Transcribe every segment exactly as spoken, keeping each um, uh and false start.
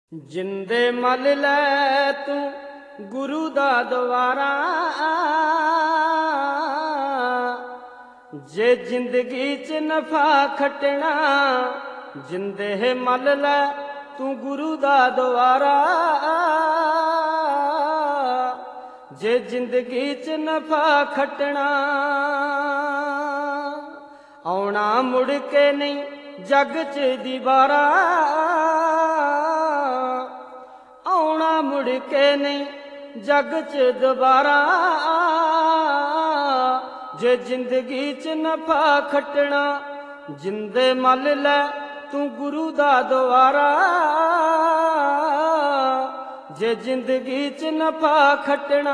जिंदे मल लै तू गुरु दा द्वारा, जे जिंदगी च नफा खटना। जिंदे मल लै तू गुरु दा द्वारा, जे जिंदगी च नफा खटना। आउणा मुड़ के नहीं जग च दीवारा, आउणा मुड़ के नहीं जग च दोबारा। जे जिंदगी च नफा खटना, जिंदे मल लै तू गुरु दा द्वारा। जे जिंदगी च नफा खटना,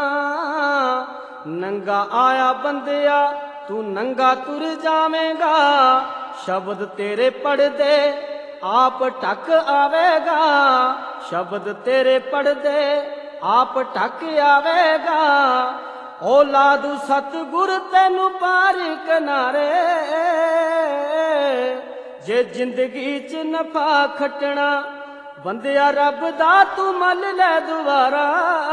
नंगा आया बंदिया तू नंगा तुर जावेगा। शब्द तेरे पढ़दे आप ढक आवेगा, शब्द तेरे पढ़दे आप ढक आवेगा। औलाद सतगुर तैनू पार किनारे, जे जिंदगी च नफा खटना। बंदिया रब दा तू मल लै दुबारा,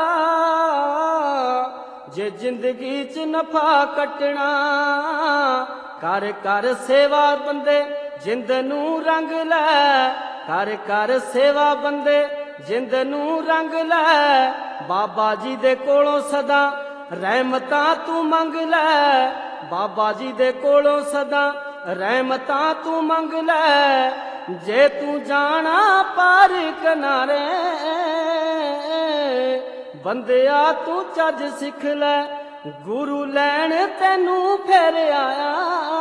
जे जिंदगी च नफा कटना। कर कर सेवा बंदे जिंद नू रंग लै, कर कर सेवा बंदे जिंद नू रंग लै। बाबा जी दे कोलों सदा रहमतां तू मंग लै, बाबा जी दे कोलों सदा रहमतां तू मंग लै। जे तू जाना पार किनारे, बंदिया तू चज सिख लै। गुरु लैन तैनू फिर आया,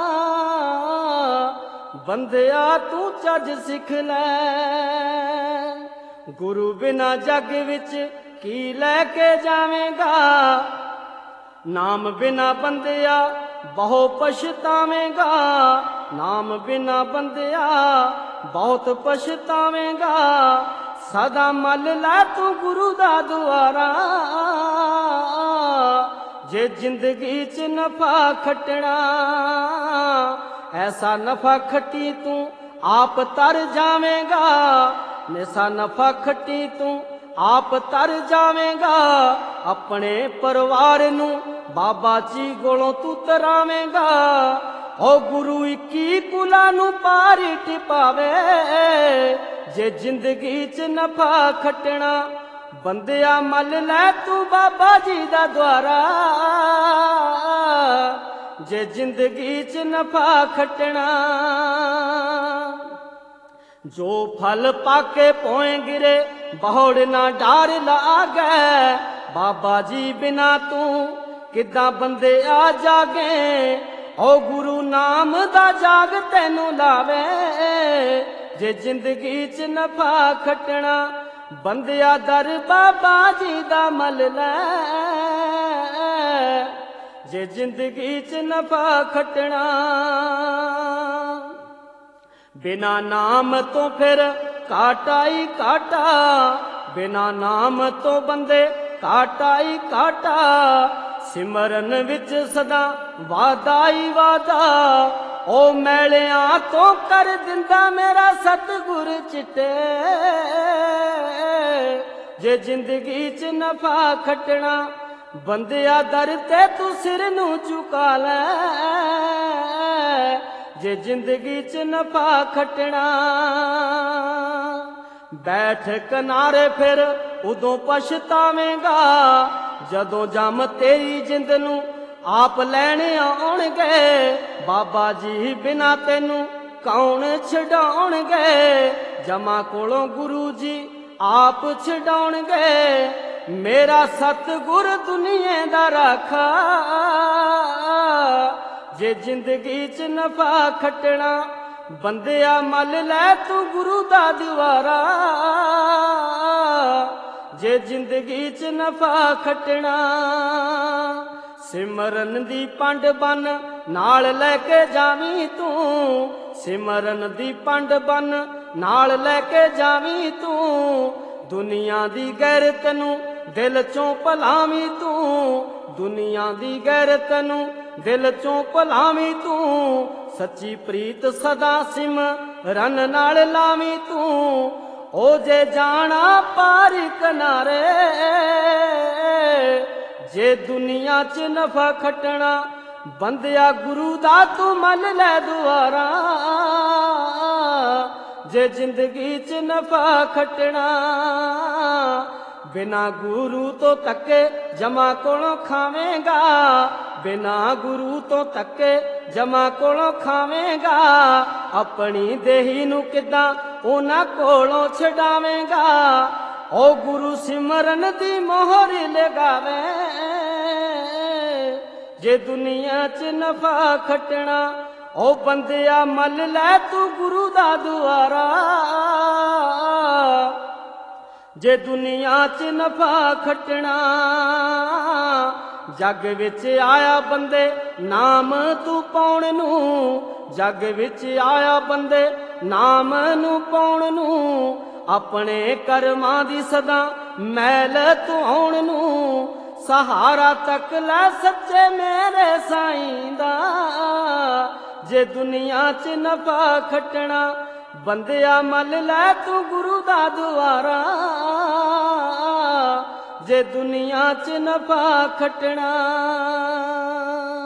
बंदिया तू चज सिख लै। गुरु बिना जग विच की लैके जावेगा। नाम बिना बंदिया बहु पछतावेगा, नाम बिना बंदिया बहुत पछतावेगा। सदा मल लै तू गुरु दा द्वारा, जे जिंदगी च नफा खटना। ऐसा नफा खटी तू आप तर जावेगा, ऐसा नफा खटी तू आप तर जावेगा। अपने परिवार नू बाबा जी कोलों तू तरावेगा। ओ गुरु इक्की कुला नू पार टिपावे, जे जिंदगी च नफा खटना। बंदिया मल लै तू बाबा जी दा द्वारा, जे जिंदगी च नफा खटना। जो फल पाके पोए गिरे बहुड़ ना डार लागे। बाबा जी बिना तू किदां बंदे आ जागे। ओ गुरु नाम दा जाग तैनू लावे, जे जिंदगी च नफा खटना। बंदिया दर बाबा जी दा मल लै, जे जिंदगी च नफा खटना। बिना नाम तो फिर काटा ही काटा, बिना नाम तो बंदे काटा ही काटा। सिमरन विच सदा वादा ही वादा, ओ मैलिया तो कर दिंदा मेरा सतगुर चिट्टे। जे जिंदगी च नफा खटना, बंदिया दर ते तू सिर नू झुका लै, जे जिंदगी च नफा खटना। बैठ किनारे फिर उदों पछतावेगा, जदों जम तेरी जिंद नू आप लैने आउणगे। बाबा जी बिना तैनू कौन छडाउणगे, जमा कोलों गुरु जी आप छडाउणगे। मेरा सतगुर दुनिया दा राखा, जे जिंदगी च नफा खटना। बंदिया मल लै तू गुरु दा द्वारा, जे जिंदगी च नफा खटना। सिमरन दी पंड बन नाल लैके जावी तू, सिमरन दी पंड बन नाल लैके जावी तू। दुनिया दी गैरत नू दिल चों भलावी तू, दुनिया दी गैरत नू दिल चों भलावी तू। सच्ची प्रीत सदा सिमरन नाल लावी तू। ओ जे जाना पार किनारे जे दुनिया च नफा खटना बंदिया गुरु दा तू मन लै दुआरा जे जिंदगी च नफा खटना बिना गुरु तो तके जमा कोलों खावेंगा बिना गुरु तो तके जमा कोलों खावेंगा अपनी देही नू किदां उन्हां कोलों छडावेंगा ओ गुरु सिमरन दी मोहर लगावे जे दुनिया च नफा खटना ओ बंदिया मल लै तू गुरु दा दुआरा जे दुनिया च नफा खटना जग विच आया बंदे नाम तू पाउण नू जग विच आया बंदे नाम नू पाउण नू अपने कर्मां दी सदा मैल तू आउण नू सहारा तक लै सच्चे मेरे साईं दा जे दुनिया च नफा खटना बंदिया मल लै तू गुरु दा दुआरा जे दुनिया च नफा खटना।